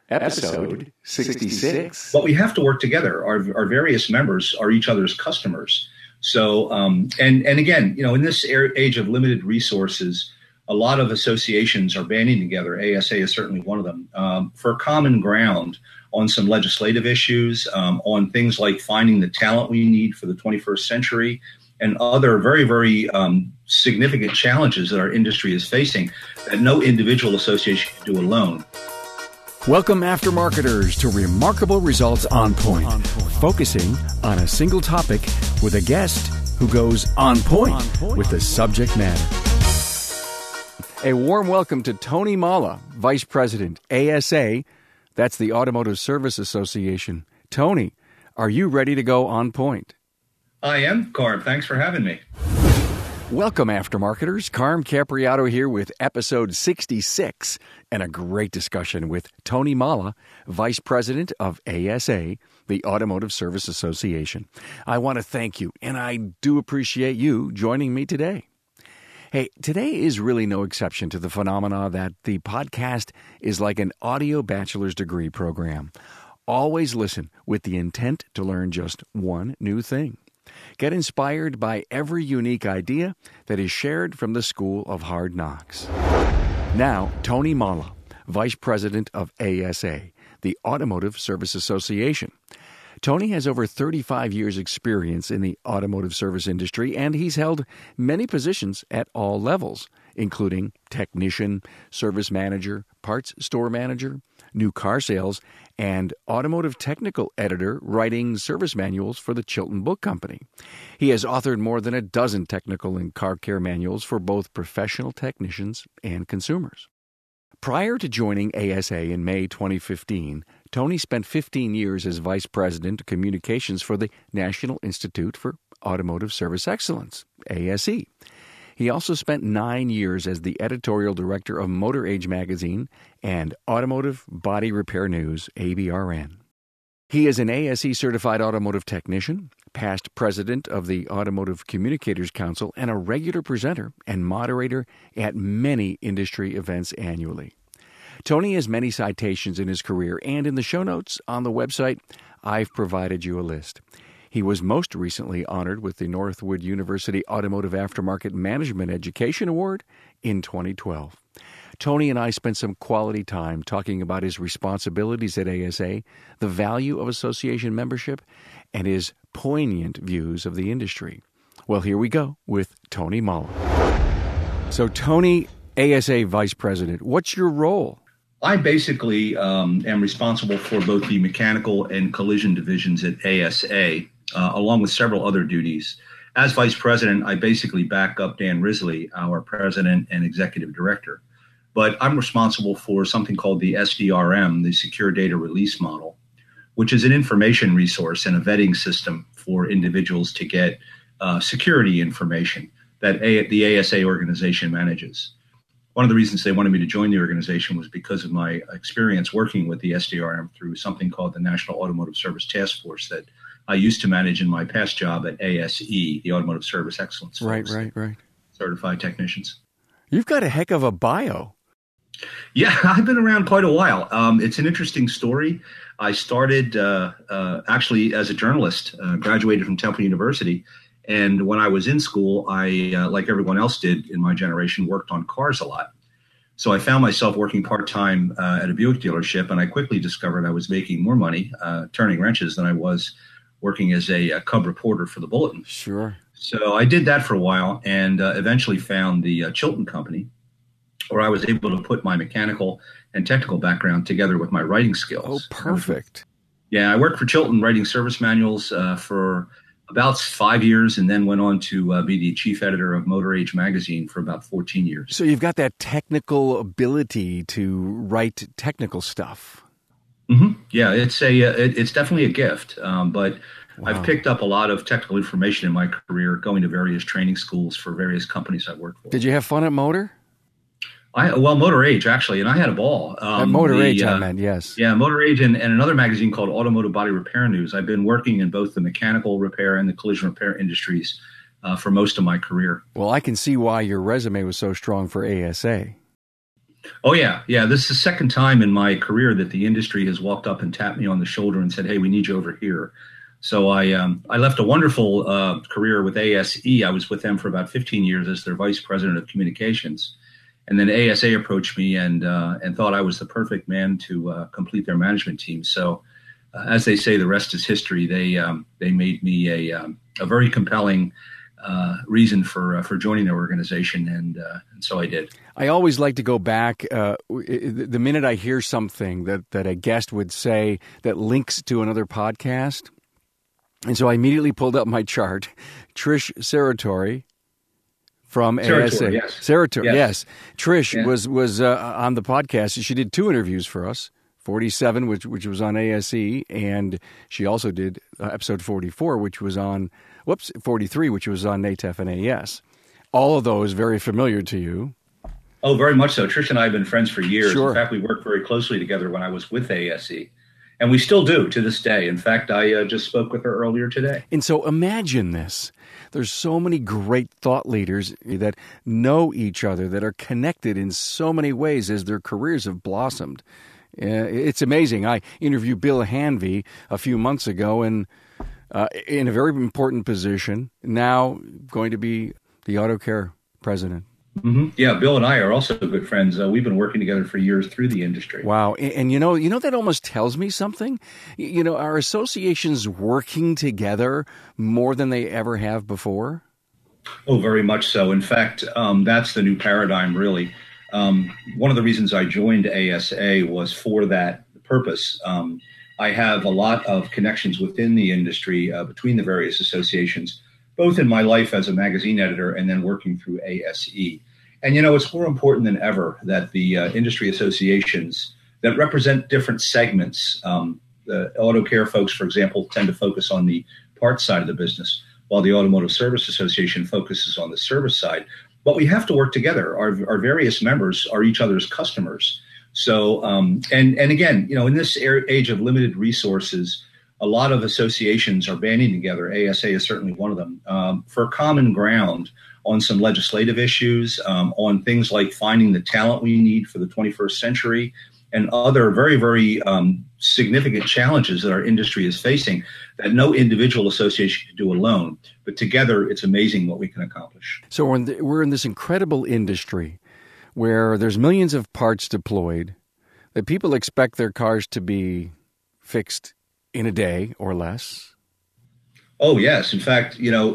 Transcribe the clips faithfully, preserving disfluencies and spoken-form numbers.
Episode sixty-six. But we have to work together. Our, our various members are each other's customers. So, um, and, and again, you know, in this age of limited resources, a lot of associations are banding together. A S A is certainly one of them, um, for common ground on some legislative issues, um, on things like finding the talent we need for the twenty-first century, and other very, very um, significant challenges that our industry is facing that no individual association can do alone. Welcome, aftermarketers, to Remarkable Results on Point, on point, focusing on a single topic with a guest who goes on point, on point with the subject matter. A warm welcome to Tony Mala, Vice President, A S A. That's the Automotive Service Association. Tony, are you ready to go on point? I am, Carm. Thanks for having me. Welcome, aftermarketers. Carm Capriato here with episode sixty-six and a great discussion with Tony Mala, Vice President of A S A, the Automotive Service Association. I want to thank you, and I do appreciate you joining me today. Hey, today is really no exception to the phenomena that the podcast is like an audio bachelor's degree program. Always listen with the intent to learn just one new thing. Get inspired by every unique idea that is shared from the School of Hard Knocks. Now, Tony Mala, Vice President of A S A, the Automotive Service Association. Tony has over thirty-five years' experience in the automotive service industry, and he's held many positions at all levels, including technician, service manager, parts store manager, new car sales, and automotive technical editor writing service manuals for the Chilton Book Company. He has authored more than a dozen technical and car care manuals for both professional technicians and consumers. Prior to joining A S A in May twenty fifteen, Tony spent fifteen years as Vice President of Communications for the National Institute for Automotive Service Excellence, A S E. He also spent nine years as the editorial director of Motor Age magazine and Automotive Body Repair News, A B R N. He is an A S E-certified automotive technician, past president of the Automotive Communicators Council, and a regular presenter and moderator at many industry events annually. Tony has many citations in his career, and in the show notes on the website, I've provided you a list. He was most recently honored with the Northwood University Automotive Aftermarket Management Education Award in twenty twelve. Tony and I spent some quality time talking about his responsibilities at A S A, the value of association membership, and his poignant views of the industry. Well, here we go with Tony Mala. So, Tony, A S A Vice President, what's your role? I basically um, am responsible for both the mechanical and collision divisions at A S A, uh, along with several other duties. As Vice President, I basically back up Dan Risley, our President and Executive Director. But I'm responsible for something called the S D R M, the Secure Data Release Model, which is an information resource and a vetting system for individuals to get uh, security information that a- the A S A organization manages. One of the reasons they wanted me to join the organization was because of my experience working with the S D R M through something called the National Automotive Service Task Force that I used to manage in my past job at A S E, the Automotive Service Excellence Force. Right, right, right. Certified technicians. You've got a heck of a bio. Yeah, I've been around quite a while. Um, it's an interesting story. I started uh, uh, actually as a journalist, uh, graduated from Temple University. And when I was in school, I, uh, like everyone else did in my generation, worked on cars a lot. So I found myself working part-time uh, at a Buick dealership, and I quickly discovered I was making more money uh, turning wrenches than I was working as a, a cub reporter for the Bulletin. Sure. So I did that for a while and uh, eventually found the uh, Chilton Company, where I was able to put my mechanical and technical background together with my writing skills. Oh, perfect. Yeah, I worked for Chilton writing service manuals uh, for about five years and then went on to uh, be the chief editor of Motor Age magazine for about fourteen years. So you've got that technical ability to write technical stuff. Mm-hmm. Yeah, it's a uh, it, it's definitely a gift, um, but Wow. I've picked up a lot of technical information in my career going to various training schools for various companies I've worked for. Did you have fun at Motor? I well, Motor Age, actually, and I had a ball. Um, at Motor the, Age, uh, I meant, yes. Yeah, Motor Age and, and another magazine called Automotive Body Repair News. I've been working in both the mechanical repair and the collision repair industries uh, for most of my career. Well, I can see why your resume was so strong for A S A. Oh, yeah. Yeah. This is the second time in my career that the industry has walked up and tapped me on the shoulder and said, hey, we need you over here. So I um, I left a wonderful uh, career with A S E. I was with them for about fifteen years as their vice president of communications. And then A S A approached me and uh, and thought I was the perfect man to uh, complete their management team. So uh, as they say, the rest is history. They um, they made me a um, a very compelling uh, reason for uh, for joining their organization, and uh, and so I did. I always like to go back. Uh, the minute I hear something that, that a guest would say that links to another podcast, and so I immediately pulled up my chart. Trish Serratori from A S A. Yes. Serratori, yes. yes. Trish yeah. was was uh, on the podcast. She did two interviews for us. forty-seven, which which was on A S E, and she also did uh, episode forty-four, which was on, whoops, forty-three, which was on N A T E F and A E S. All of those very familiar to you. Oh, very much so. Trish and I have been friends for years. Sure. In fact, we worked very closely together when I was with A S E. And we still do to this day. In fact, I uh, just spoke with her earlier today. And so imagine this. There's so many great thought leaders that know each other, that are connected in so many ways as their careers have blossomed. Uh, it's amazing. I interviewed Bill Hanvey a few months ago, and uh, in a very important position, now going to be the Auto Care president. Mm-hmm. Yeah, Bill and I are also good friends. Uh, we've been working together for years through the industry. Wow. And, and, you know, you know, that almost tells me something. You know, are associations working together more than they ever have before? Oh, very much so. In fact, um, that's the new paradigm, really. Um, one of the reasons I joined A S A was for that purpose. Um, I have a lot of connections within the industry uh, between the various associations, both in my life as a magazine editor and then working through A S E. And, you know, it's more important than ever that the uh, industry associations that represent different segments, um, the auto care folks, for example, tend to focus on the parts side of the business, while the Automotive Service Association focuses on the service side. But we have to work together. Our, our various members are each other's customers. So, um, and, and again, you know, in this age of limited resources, a lot of associations are banding together. A S A is certainly one of them, um, for common ground on some legislative issues, um, on things like finding the talent we need for the twenty-first century, and other very, very um, significant challenges that our industry is facing that no individual association can do alone. But together, it's amazing what we can accomplish. So we're in, the, we're in this incredible industry where there's millions of parts deployed, that people expect their cars to be fixed in a day or less. Oh, yes. In fact, you know,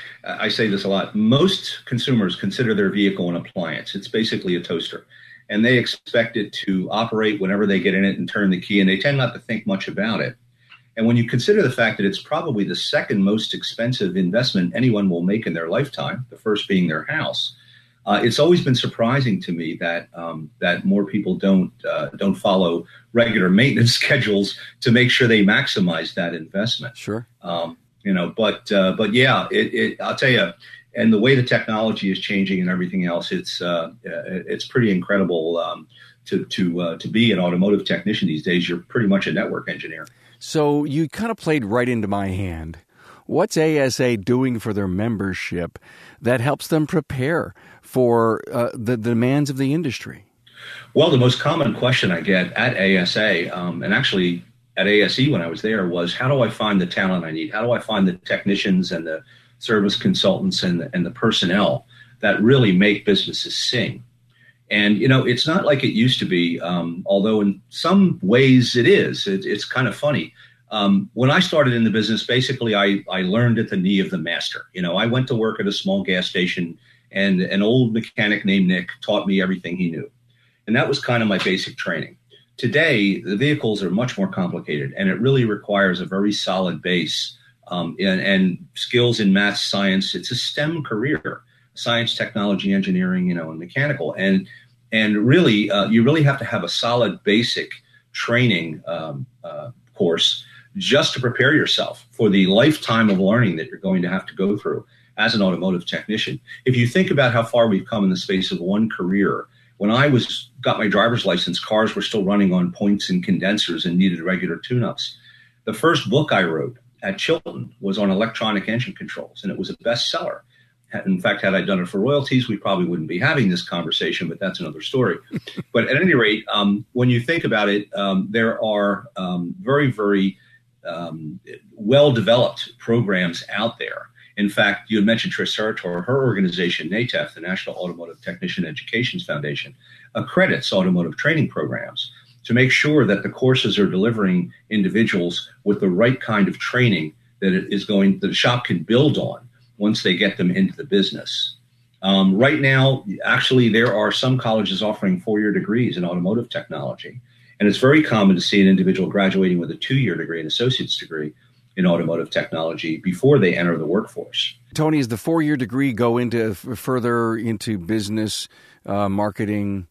I say this a lot. Most consumers consider their vehicle an appliance. It's basically a toaster. And they expect it to operate whenever they get in it and turn the key, and they tend not to think much about it. And when you consider the fact that it's probably the second most expensive investment anyone will make in their lifetime, the first being their house, uh, it's always been surprising to me that um, that more people don't uh, don't follow regular maintenance schedules to make sure they maximize that investment. Sure. Um, you know, but uh, but yeah, it, it, I'll tell you. And the way the technology is changing and everything else, it's uh, it's pretty incredible um, to to uh, to be an automotive technician these days. You're pretty much a network engineer. So you kind of played right into my hand. What's A S A doing for their membership that helps them prepare for uh, the demands of the industry? Well, the most common question I get at A S A, um, and actually at A S E when I was there, was how do I find the talent I need? How do I find the technicians and the service consultants and the, and the personnel that really make businesses sing? And, you know, it's not like it used to be, um, although in some ways it is. It, it's kind of funny. Um, when I started in the business, basically, I, I learned at the knee of the master. You know, I went to work at a small gas station, and an old mechanic named Nick taught me everything he knew. And that was kind of my basic training. Today, the vehicles are much more complicated, and it really requires a very solid base Um, and, and skills in math, science. It's a STEM career: science, technology, engineering, you know, and mechanical. And and really, uh, you really have to have a solid basic training um, uh, course just to prepare yourself for the lifetime of learning that you're going to have to go through as an automotive technician. If you think about how far we've come in the space of one career, when I was got my driver's license, cars were still running on points and condensers and needed regular tune-ups. The first book I wrote at Chilton was on electronic engine controls, and it was a bestseller. In fact, had I done it for royalties, we probably wouldn't be having this conversation, but that's another story. But at any rate, um, when you think about it, um, there are um, very, very um, well-developed programs out there. In fact, you had mentioned Trish Serrator, her organization, N A T E F, the National Automotive Technician Education Foundation, accredits automotive training programs to make sure that the courses are delivering individuals with the right kind of training that it is going, that the shop can build on once they get them into the business. Um, right now, actually, there are some colleges offering four-year degrees in automotive technology. And it's very common to see an individual graduating with a two-year degree, an associate's degree in automotive technology before they enter the workforce. Tony, does the four-year degree go into further into business, uh, marketing,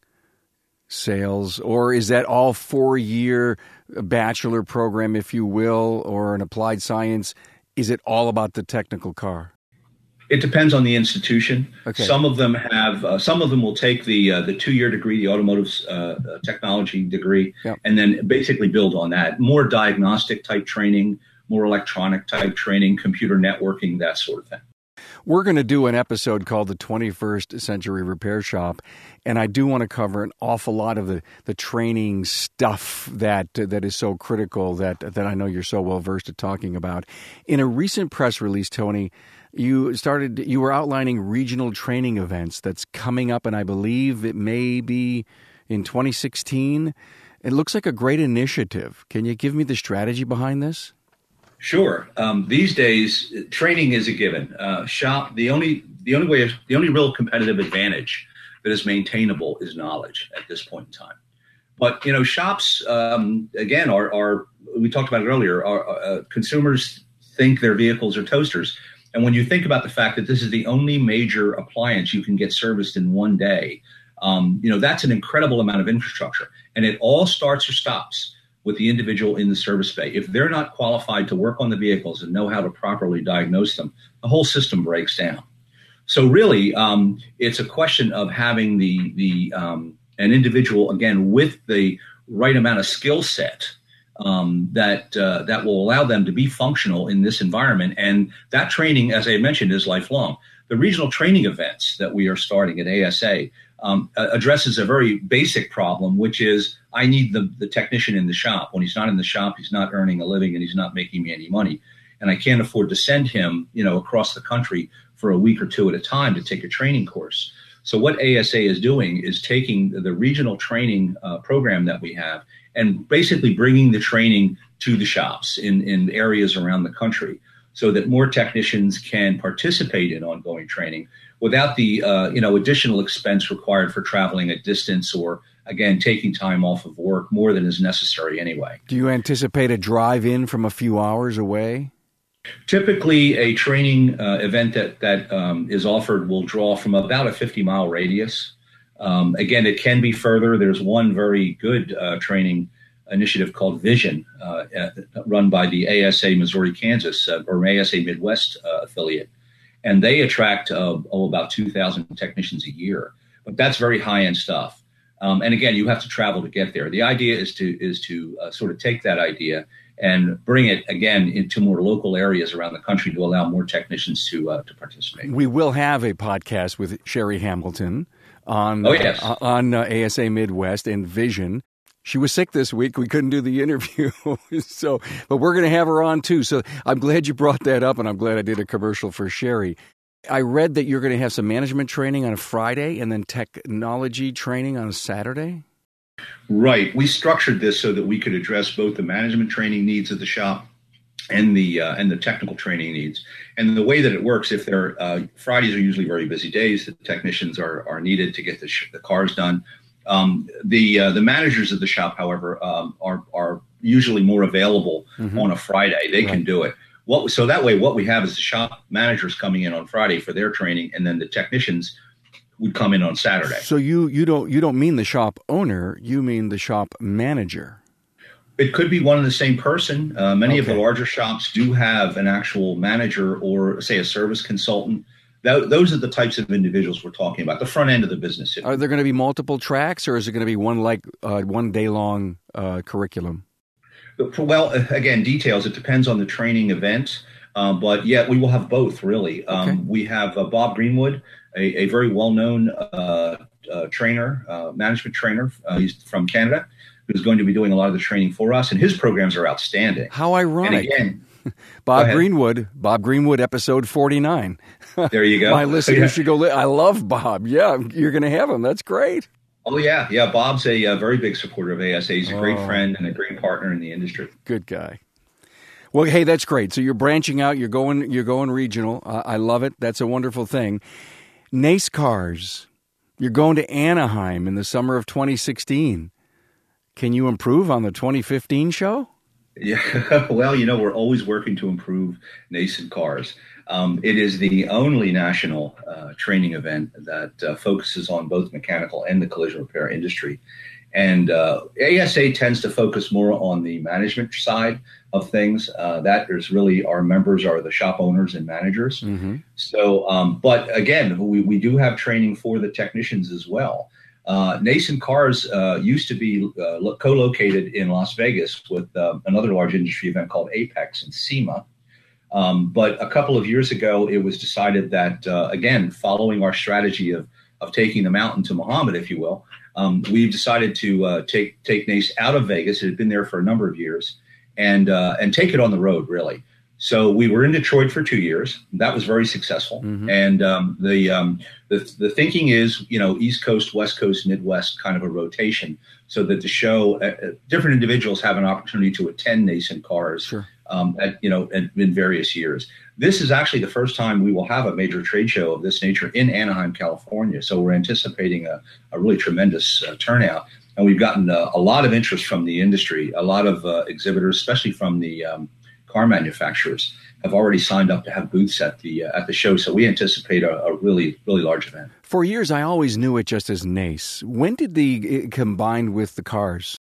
sales, or is that all four-year bachelor program, if you will, or an applied science? Is it all about the technical car? It depends on the institution. Okay. Some of them have, uh, some of them will take the uh, the two-year degree, the automotive uh, technology degree, yep. and then basically build on that. More diagnostic type training, more electronic type training, computer networking, that sort of thing. We're going to do an episode called the twenty-first Century Repair Shop, and I do want to cover an awful lot of the, the training stuff that uh, that is so critical that that I know you're so well versed at talking about. In a recent press release, Tony, you started you were outlining regional training events that's coming up, and I believe it may be in twenty sixteen. It looks like a great initiative. Can you give me the strategy behind this? Sure. Um, these days, training is a given. Uh, shop the only the only way the only real competitive advantage that is maintainable is knowledge at this point in time. But you know, shops um, again are are we talked about it earlier. Are, uh, consumers think their vehicles are toasters, and when you think about the fact that this is the only major appliance you can get serviced in one day, um, you know that's an incredible amount of infrastructure, and it all starts or stops with the individual in the service bay. If they're not qualified to work on the vehicles and know how to properly diagnose them, the whole system breaks down. So really, um, it's a question of having the the um, an individual, again, with the right amount of skill set um, that uh, that will allow them to be functional in this environment. And that training, as I mentioned, is lifelong. The regional training events that we are starting at A S A um, addresses a very basic problem, which is I need the, the technician in the shop. When he's not in the shop, he's not earning a living and he's not making me any money. And I can't afford to send him, you know, across the country for a week or two at a time to take a training course. So what A S A is doing is taking the regional training uh, program that we have and basically bringing the training to the shops in, in areas around the country so that more technicians can participate in ongoing training without the, uh, you know, additional expense required for traveling a distance or, again, taking time off of work more than is necessary anyway. Do you anticipate a drive in from a few hours away? Typically, a training uh, event that, that um, is offered will draw from about a fifty-mile radius. Um, again, it can be further. There's one very good uh, training initiative called Vision, uh, run by the A S A Missouri, Kansas, uh, or A S A Midwest uh, affiliate. And they attract uh, oh, about two thousand technicians a year. But that's very high-end stuff. Um, and again, you have to travel to get there. The idea is to is to uh, sort of take that idea and bring it, again, into more local areas around the country to allow more technicians to uh, to participate. We will have a podcast with Sherry Hamilton on, oh, yes. uh, on uh, A S A Midwest and Vision. She was sick this week. We couldn't do the interview. so, but we're going to have her on, too. So I'm glad you brought that up, and I'm glad I did a commercial for Sherry. I read that you're going to have some management training on a Friday and then technology training on a Saturday. Right. We structured this so that we could address both the management training needs of the shop and the uh, and the technical training needs. And the way that it works, if they're uh, Fridays are usually very busy days, the technicians are are needed to get the, sh- the cars done. Um, the uh, the managers of the shop, however, um, are are usually more available mm-hmm. on a Friday. They right. can do it. What, so that way, what we have is the shop managers coming in on Friday for their training, and then the technicians would come in on Saturday. So you you don't you don't mean the shop owner, you mean the shop manager. It could be one and the same person. Uh, many okay. of the larger shops do have an actual manager or, say, a service consultant. That, those are the types of individuals we're talking about, the front end of the business. Are there going to be multiple tracks, or is it going to be one like uh, one day long uh, curriculum? Well, again, details. It depends on the training event. Um, but yeah, we will have both, really. Um, Okay. We have uh, Bob Greenwood, a, a very well-known uh, uh, trainer, uh, management trainer. Uh, he's from Canada, who's going to be doing a lot of the training for us, and his programs are outstanding. How ironic. And again, Bob ahead. Greenwood, Bob Greenwood, episode forty-nine. There you go. My listeners Yeah. should go. Li- I love Bob. Yeah, you're going to have him. That's great. Oh, yeah. Yeah, Bob's a, uh very big supporter of A S A. He's a great Oh. friend and a great partner in the industry. Good guy. Well, hey, that's great. So you're branching out. You're going. You're going regional. Uh, I love it. That's a wonderful thing. Nace Cars. You're going to Anaheim in the summer of twenty sixteen. Can you improve on the twenty fifteen show? Yeah, well, you know, we're always working to improve nascent cars. Um, it is the only national uh, training event that uh, focuses on both mechanical and the collision repair industry. And uh, A S A tends to focus more on the management side of things. Uh, that is really our members are the shop owners and managers. Mm-hmm. So, um, but again, we, we do have training for the technicians as well. Uh, Nascent Cars uh, used to be uh, lo- co-located in Las Vegas with uh, another large industry event called Apex and SEMA. Um, but a couple of years ago, it was decided that, uh, again, following our strategy of of taking the mountain to Muhammad, if you will, um, we've decided to uh, take take Nace out of Vegas. It had been there for a number of years, and uh, and take it on the road, really. So we were in Detroit for two years. That was very successful. Mm-hmm. And um, the, um, the the thinking is, you know, East Coast, West Coast, Midwest, kind of a rotation, so that the show, uh, different individuals have an opportunity to attend Nascent Cars, Sure. um, at, you know, at, in various years. This is actually the first time we will have a major trade show of this nature in Anaheim, California. So we're anticipating a, a really tremendous uh, turnout. And we've gotten uh, a lot of interest from the industry, a lot of uh, exhibitors, especially from the um, car manufacturers, have already signed up to have booths at the uh, at the show. So we anticipate a, a really, really large event. For years, I always knew it just as Nace. When did the it combine with the cars?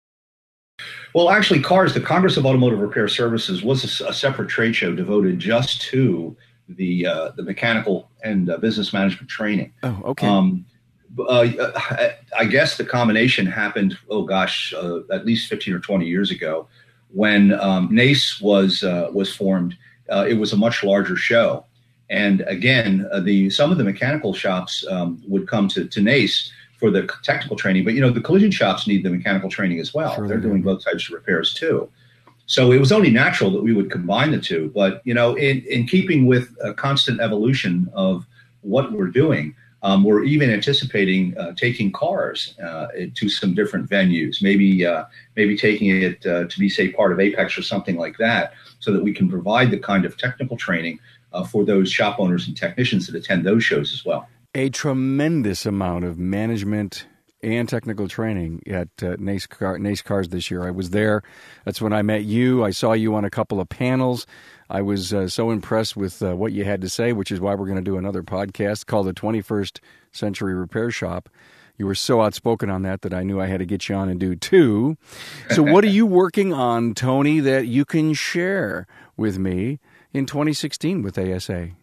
Well, actually, CARS, the Congress of Automotive Repair Services, was a, a separate trade show devoted just to the uh, the mechanical and uh, business management training. Oh, okay. Um, uh, I, I guess the combination happened, oh gosh, uh, at least fifteen or twenty years ago, when um, Nace was uh, was formed. Uh, it was a much larger show, and again, uh, the some of the mechanical shops um, would come to, to Nace for the technical training, but you know the collision shops need the mechanical training as well. Sure They're they do. doing both types of repairs too. So it was only natural that we would combine the two. But you know, in, in keeping with a constant evolution of what we're doing, um, we're even anticipating uh, taking cars uh, to some different venues. Maybe uh, maybe taking it uh, to be, say, part of Apex or something like that, so that we can provide the kind of technical training uh, for those shop owners and technicians that attend those shows as well. A tremendous amount of management and technical training at uh, Nace, Car- Nace Cars this year. I was there. That's when I met you. I saw you on a couple of panels. I was uh, so impressed with uh, what you had to say, which is why we're going to do another podcast called the twenty-first Century Repair Shop. You were so outspoken on that that I knew I had to get you on and do two. So what are you working on, Tony, that you can share with me in twenty sixteen with A S A?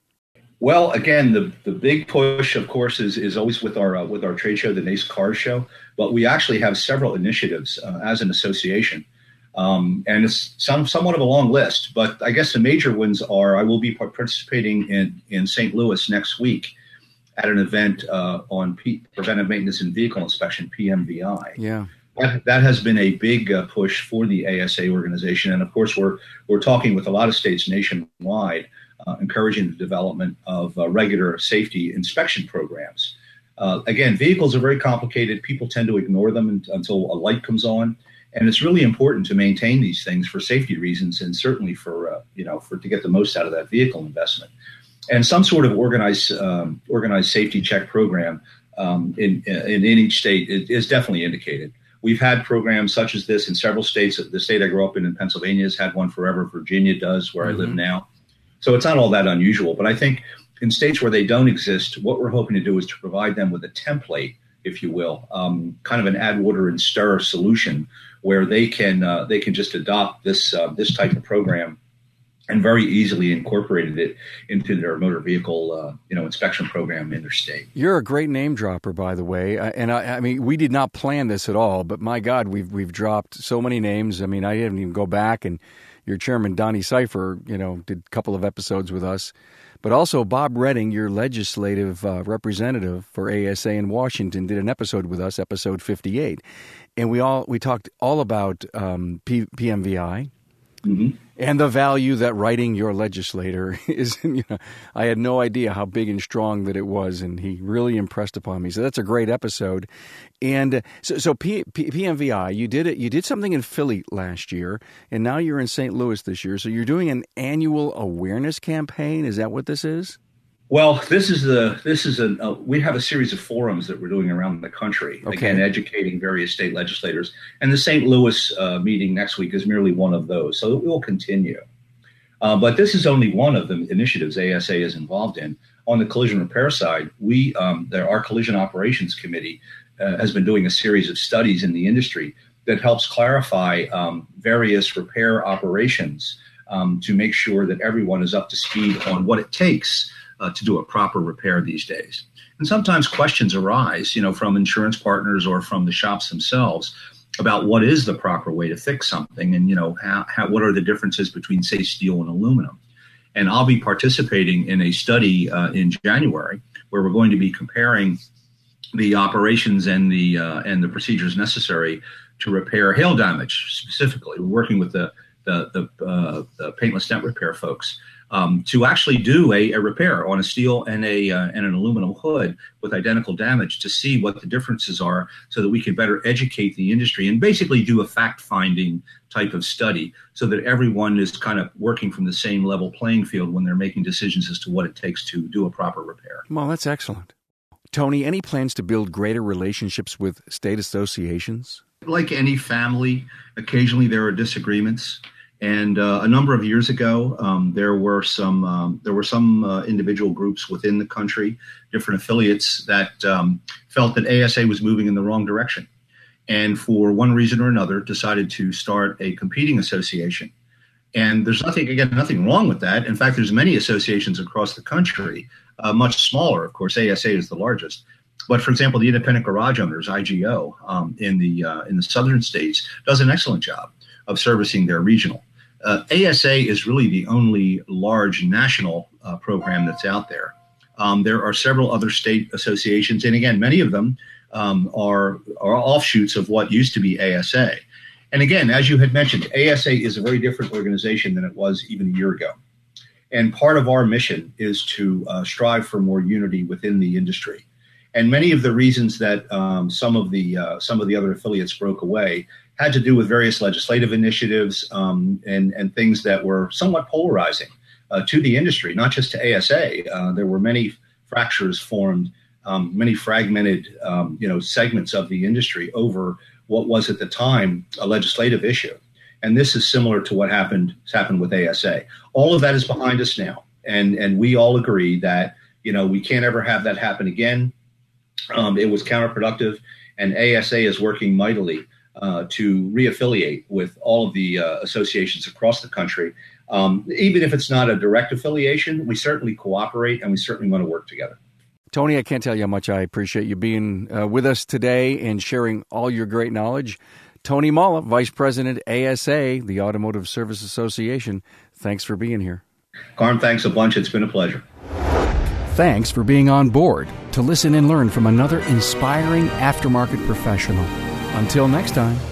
Well, again, the, the big push, of course, is is always with our uh, with our trade show, the Nace Cars Show. But we actually have several initiatives uh, as an association, um, and it's some somewhat of a long list. But I guess the major ones are: I will be participating in in Saint Louis next week at an event uh, on P- preventive maintenance and vehicle inspection, P M V I. Yeah. That, that has been a big uh, push for the A S A organization, and of course, we're we're talking with a lot of states nationwide. Uh, encouraging the development of uh, regular safety inspection programs. Uh, again, vehicles are very complicated. People tend to ignore them in, until a light comes on, and it's really important to maintain these things for safety reasons, and certainly for uh, you know for to get the most out of that vehicle investment. And some sort of organized um, organized safety check program um, in, in in each state is definitely indicated. We've had programs such as this in several states. The state I grew up in, in Pennsylvania, has had one forever. Virginia does, where mm-hmm. I live now. So it's not all that unusual, but I think in states where they don't exist, what we're hoping to do is to provide them with a template, if you will, um, kind of an add water and stir solution where they can uh, they can just adopt this uh, this type of program and very easily incorporated it into their motor vehicle, uh, you know, inspection program in their state. You're a great name dropper, by the way. And I, I mean, we did not plan this at all, but my God, we've we've dropped so many names. I mean, I didn't even go back, and your chairman, Donnie Cipher, you know, did a couple of episodes with us. But also Bob Redding, your legislative uh, representative for A S A in Washington, did an episode with us, episode fifty-eight. And we all we talked all about um, P- PMVI. Mm-hmm. And the value that writing your legislator is. You know, I had no idea how big and strong that it was, and he really impressed upon me. So that's a great episode. And uh, so, so P, P, PMVI, you did it. You did something in Philly last year, and now you're in Saint Louis this year. So you're doing an annual awareness campaign. Is that what this is? Well, this is the this is a uh, we have a series of forums that we're doing around the country, okay. Again, educating various state legislators. And the Saint Louis uh, meeting next week is merely one of those, so it will continue. Uh, but this is only one of the initiatives A S A is involved in. On the collision repair side, we um, there, our Collision Operations Committee uh, has been doing a series of studies in the industry that helps clarify um, various repair operations um, to make sure that everyone is up to speed on what it takes Uh, to do a proper repair these days. And sometimes questions arise, you know, from insurance partners or from the shops themselves about what is the proper way to fix something, and, you know, how, how what are the differences between, say, steel and aluminum. And I'll be participating in a study uh, in January where we're going to be comparing the operations and the uh, and the procedures necessary to repair hail damage specifically. We're working with the the the, uh, the paintless dent repair folks. Um, to actually do a, a repair on a steel and a uh, and an aluminum hood with identical damage to see what the differences are, so that we can better educate the industry and basically do a fact-finding type of study, so that everyone is kind of working from the same level playing field when they're making decisions as to what it takes to do a proper repair. Well, that's excellent. Tony, any plans to build greater relationships with state associations? Like any family, occasionally there are disagreements. And uh, a number of years ago, um, there were some um, there were some uh, individual groups within the country, different affiliates that um, felt that A S A was moving in the wrong direction, and for one reason or another, decided to start a competing association. And there's nothing, again, nothing wrong with that. In fact, there's many associations across the country, uh, much smaller. Of course, A S A is the largest. But for example, the Independent Garage Owners, I G O, um, in the uh, in the southern states, does an excellent job of servicing their regional. Uh, A S A is really the only large national uh, program that's out there. Um, there are several other state associations, and again, many of them um, are, are offshoots of what used to be A S A. And again, as you had mentioned, A S A is a very different organization than it was even a year ago. And part of our mission is to uh, strive for more unity within the industry. And many of the reasons that um, some of the uh, some of the other affiliates broke away had to do with various legislative initiatives um, and, and things that were somewhat polarizing uh, to the industry, not just to A S A. Uh, there were many fractures formed, um, many fragmented um, you know, segments of the industry over what was at the time a legislative issue. And this is similar to what happened happened with A S A. All of that is behind us now. And, and we all agree that, you know, we can't ever have that happen again. Um, it was counterproductive, and A S A is working mightily uh, to reaffiliate with all of the uh, associations across the country. Um, even if it's not a direct affiliation, we certainly cooperate, and we certainly want to work together. Tony, I can't tell you how much I appreciate you being uh, with us today and sharing all your great knowledge. Tony Molla, Vice President, A S A, the Automotive Service Association, thanks for being here. Carm, thanks a bunch. It's been a pleasure. Thanks for being on board to listen and learn from another inspiring aftermarket professional. Until next time.